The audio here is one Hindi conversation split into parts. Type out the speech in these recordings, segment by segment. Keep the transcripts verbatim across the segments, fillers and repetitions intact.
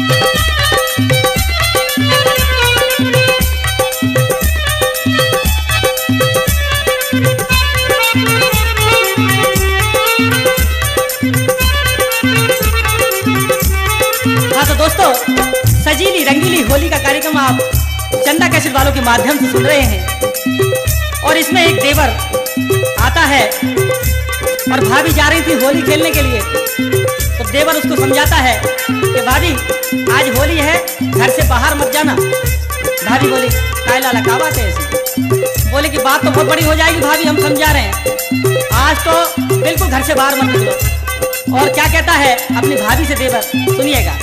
सजीली रंगीली होली का कार्यक्रम आप चंदा कैसेट वालों के माध्यम से सुन रहे हैं। और इसमें एक देवर आता है और भाभी जा रही थी होली खेलने के लिए, तो देवर उसको समझाता है कि भाभी आज होली है, घर से बाहर मत जाना। भाभी बोली काय लाला का बात है ऐसी? बोले कि बात तो बहुत बड़ी हो जाएगी भाभी, हम समझा रहे हैं, आज तो बिल्कुल घर से बाहर मत निकलो। और क्या कहता है अपनी भाभी से देवर, सुनिएगा।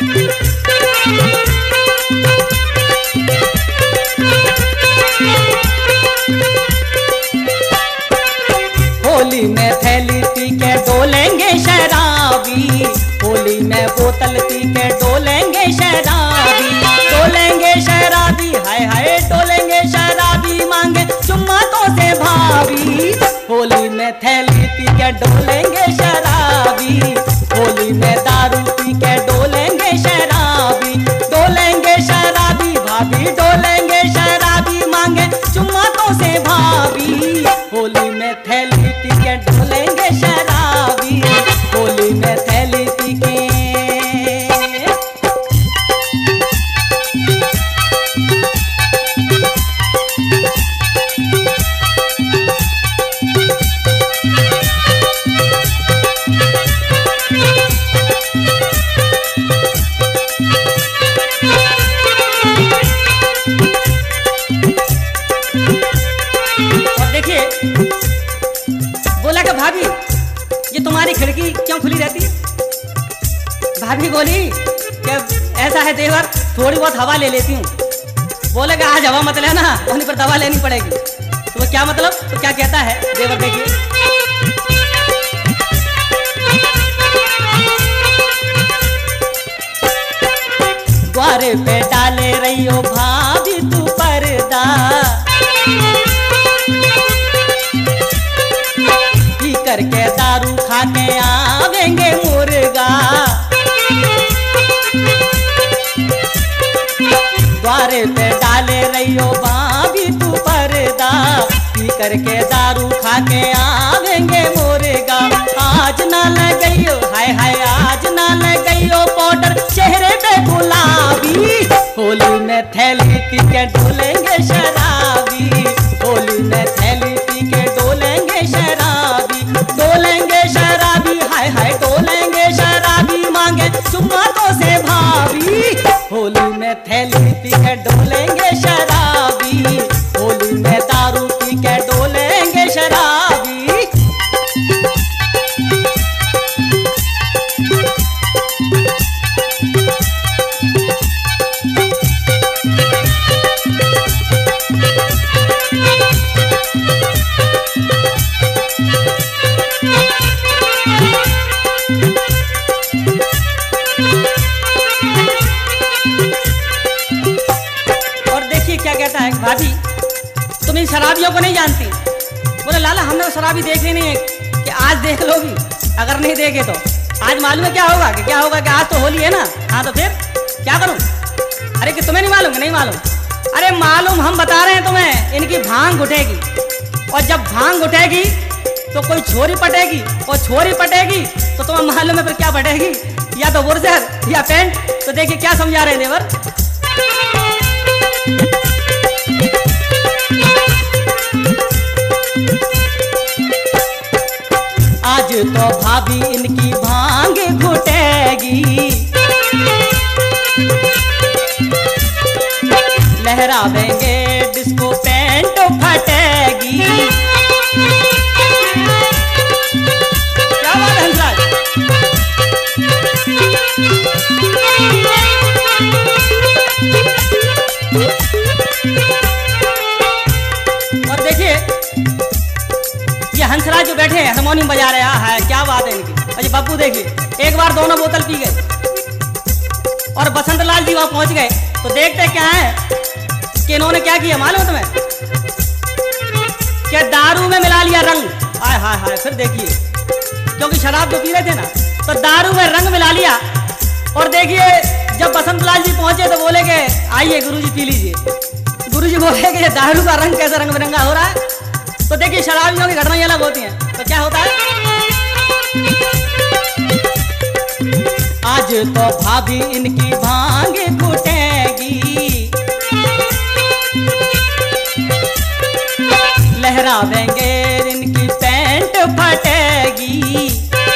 होली में थैली पी के डोलेंगे शराबी, होली में बोतल पी के डोलेंगे शराबी, डोलेंगे शराबी, हाय हाय डोलेंगे शराबी, मांगे चुम्मा तो से भाभी। होली में थैली पी के डोलेंगे शराबी, होली में दारू पी के डोलेंगे शराबी, डोलेंगे शराबी भाभी, डोलेंगे शराबी, मांगे चुम्मा तो से भाभी। होली में थैली पी के डोलेंगे शराबी, होली में थैली पी के। बोला कि भाभी ये तुम्हारी खिड़की क्यों खुली रहती है? भाभी बोली कि ऐसा है देवर, थोड़ी बहुत हवा ले लेती हूँ। बोले कि आज हवा मत लेना, उन्हीं पर दवा लेनी पड़ेगी। तो वो क्या मतलब? तो क्या कहता है देवर, देखिए। द्वारे पे डाले रही हो भाभी तू पर्दा, करके दारू खाने आवेंगे मुर्गा। द्वारे पे डाले रही हो भाभी तू पर्दा, पी करके दारू खाके आवेंगे मुर्गा। आज ना लगई हो, हाय हाय आज ना लगई हो पाउडर चेहरे पे गुलाबी। होली में थैली पी के डोलेंगे शराबी, होली में थैली पी के डोलेंगे शराबी, डोलेंगे शराबी, हाय हाय डोलेंगे शराबी, मांगे चुम्मा तो से भाभी। होली में थैली पी के डोलेंगे शराबी, होली में दारू पी के डोलेंगे शराबी। भाभी तुम इन शराबियों को नहीं जानती। बोले लाला हमने तो शराबी देखे नहीं है। कि आज देख लोगी, अगर नहीं देखे तो आज मालूम है क्या होगा? कि क्या होगा कि आज तो होली है ना। हाँ तो फिर क्या करूं? अरे कि तुम्हें नहीं मालूम? नहीं मालूम? अरे मालूम, हम बता रहे हैं तुम्हें। इनकी भांग उठेगी, और जब भांग उठेगी तो कोई छोरी पटेगी, और छोरी पटेगी तो तुम्हें मालूम है फिर क्या पटेगी, या तो बुर्जर या पेंट। तो देखिए क्या समझा रहे देवर। आज तो भाभी इनकी भांग घुटेगी, लहरावेंगे डिस्को पैंट फटेगी। क्या बात है हंसराज? और देखिए ये हंसराज जो बैठे हैं हारमोनियम बजा रहे हैं, क्या बात है इनकी। अजय बब्बू देखिए एक बार दोनों बोतल पी गए और बसंत लाल जी वहां पहुंच गए। तो देखते क्या है कि इन्होंने क्या किया मालूम तुम्हें? क्या दारू में मिला लिया रंग। हाय हाय हाय। फिर देखिए, क्योंकि शराब जो पी रहे थे ना, तो दारू में रंग मिला लिया। और देखिए जब बसंत लाल जी पहुंचे तो बोले के आइए गुरुजी पी लीजिए। गुरुजी बोले कि दारू का रंग कैसा रंग बिरंगा हो रहा है। तो देखिए शराबियों की घटनाएं अलग होती हैं। तो क्या होता है, आज तो भाभी इनकी भांग फूटेगी, लहरावेंगे इनकी पैंट फटेगी।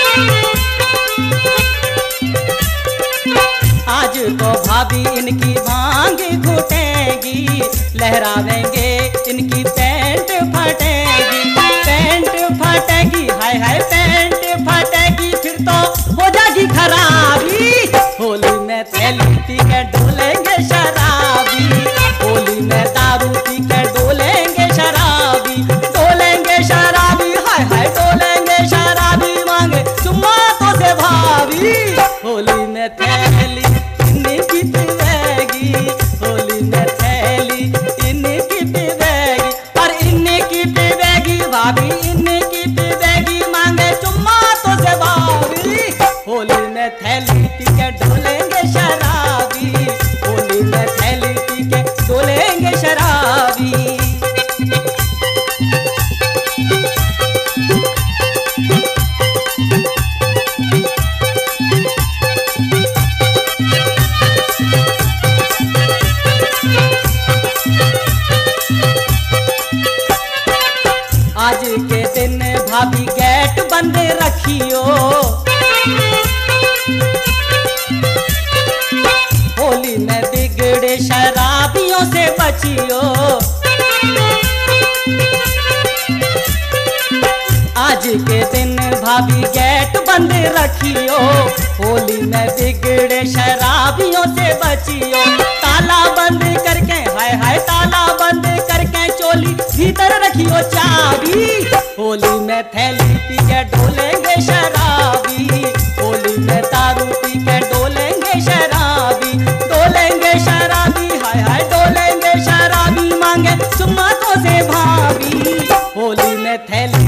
आज तो भाभी इनकी भांग फूटेगी, लहरावेंगे इनकी पैंट फटेगी। पैंट फटेगी, हाय हाय पैंट फटेगी, फिर तो हो जाएगी खराबी। होली में थैली पी के डोलेंगे शराबी, होली में दारू पी के डोलेंगे शराबी, डोलेंगे शराबी, हाय हाय डोलेंगे शराबी, मांगे चुम्मा तो से भाभी। होली में थैली इनकी पीवेगी, होली में थैली इनकी पीवेगी, पर इनकी पीवेगी भाभी, इनकी पीवेगी, मांगे चुम्मा तो से भाभी। होली में थैली पी के डोलेंगे शराबी, होली में थैली पी के डोलेंगे शराबी। आज के दिन भाभी गेट बंद रखियो, होली में बिगड़े शराबियों से बचियो। आज के दिन भाभी गेट बंद रखियो, होली में बिगड़े शराबियों से बचियो। ताला बंद करके, हाय हाय ताला बंद करके, चोली भीतर रखियो चाबी। होली में थैली पी के डोलेंगे शराबी, होली में दारू पी के डोलेंगे शराबी, डोलेंगे शराबी, हाय हाय डोलेंगे शराबी, मांगे चुम्मा तो से भाभी। होली में थैली